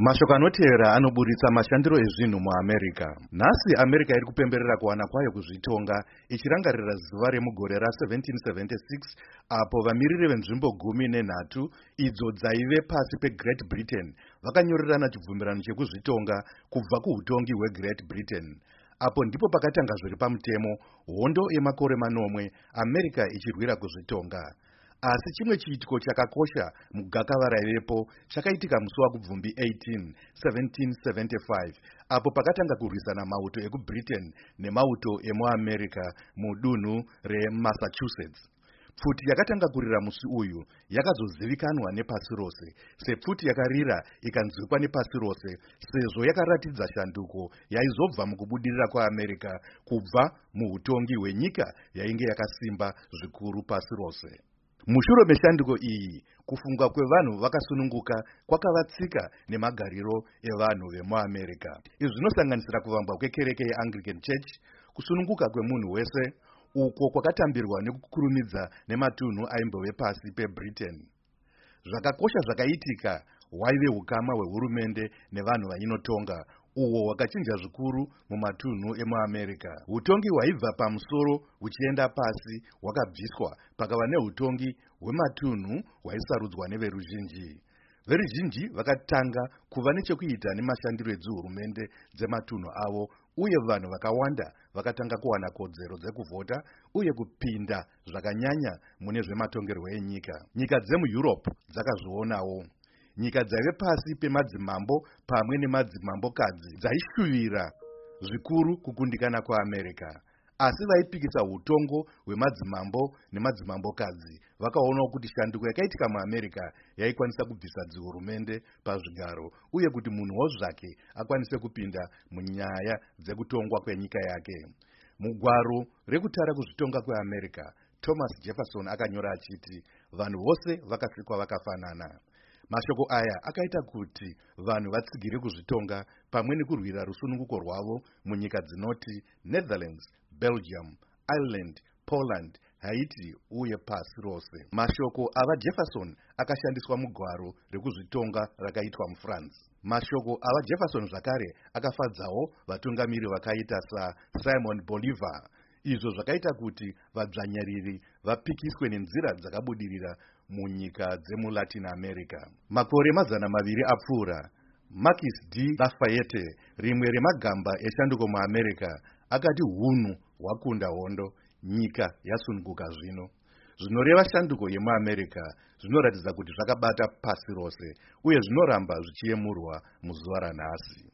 Mashoko anotevera anoburitsa mashandiro ezvinhu muAmerica. Nhasi America iri kupemberera kuwana kwayo kuzvitonga ichirangarira zuva remugore ra1776 apo vamiriri venzvimbo 13 idzo dzaive pasi peGreat Britain vakanyorerana chibvumirano chekuzvitonga kubva kuutongi hweGreat Britain. Apo ndipo pakatanga zviri pamutemo hondo yemakore manomwe America ichirwira kuzvitonga. Asi chimwe chiitiko chakakosha mugakava raivepo chakaitika musi waKubvumbi 18, 1775 apo pakatanga kurwisana mauto ekuBritain nemauto emuAmerica mudunhu reMassachusetts. Pfuti yakatanga kurira musi uyu yakazozivikanwa nepasi rose sepfuti yakarira ikanzwikwa nepasi rose sezvo yakaratidza shanduko yaizobva mukubudirira kwaAmerica kubva muutongi hwenyika yainge yakasimba zvikuru pasi rose. Mushure meshanduko iyi, kufunga kwevanhu vakasununguka kwakavatsika nemagariro evanhu vemuAmerica. Izvi zvinosanganisira kuvambwa kwekereke yeAnglican Church, kusununguka kwemunhu wese, uko kwakatambirwa nekukurumidza nematunhu aimbove pasi peBritain. Zvakakosha zvakaitika waive hukama hwehurumende nevanhu vainotonga, uwo hwakachinja zvikuru mumatunhu emuAmerica. Hutongi hwaibva pamusoro huchienda pasi hwakabviswa pakava nehutongi hwematunhu hwaisarudzwa neveruzhinji. Veruzhinji vakatanga kuva nechekuita nemashandiro edzihurumende dzematunhu avo, uye vanhu vakawanda vakatanga kuwana kodzero dzekuvhota uye kupinda zvakanyanya mune zvematongerwo enyika. Nyika dzemuEurope dzakazvionawo. Nyika dzaive pasi pemadzimambo pamwe nemadzimambokadzi dzaishuvira zvikuru kukundikana kwaAmerica. Asi vaipikisa hutongo hwemadzimambo nemadzimambokadzi vakaonawo kuti shanduko yakaitika muAmerica yaikwanisa kubvisa dzihurumende pazvigaro uye kuti munhuwo zvake akwanise kupinda munyaya dzekutongwa kwenyika yake. Mugwaro rekutara kuzvitonga kweAmerica, Thomas Jefferson akanyora achiti vanhu vose vakasikwa vakafanana. Mashoko aya akaita kuti vanhu vatsigire kuzvitonga pamwe nekurwira rusununguko rwavo munyika dzinoti Netherlands, Belgium, Ireland, Poland, Haiti uye pasi rose. Mashoko avaJefferson akashandiswa mugwaro rekuzvitonga rakaitwa muFrance. Mashoko avaJefferson zvakare akafadzawo vatungamiri vakaita saSimon Bolivar. Izvo zvakaita kuti vadzvanyariri vapikiswe nenzira dzakabudirira munyika dzemuLatin America. Makore 200 apfuura, Marquis de Lafayette, rimwe remagamba eshanduko muAmerica, akati hunhu hwakunda hondo, nyika yasununguka zvino. Zvinoreva shanduko yemuAmerica zvinoratidza kuti zvakabata pasi rose uye zvinoramba zvichiyemurwa muzuva ranhasi.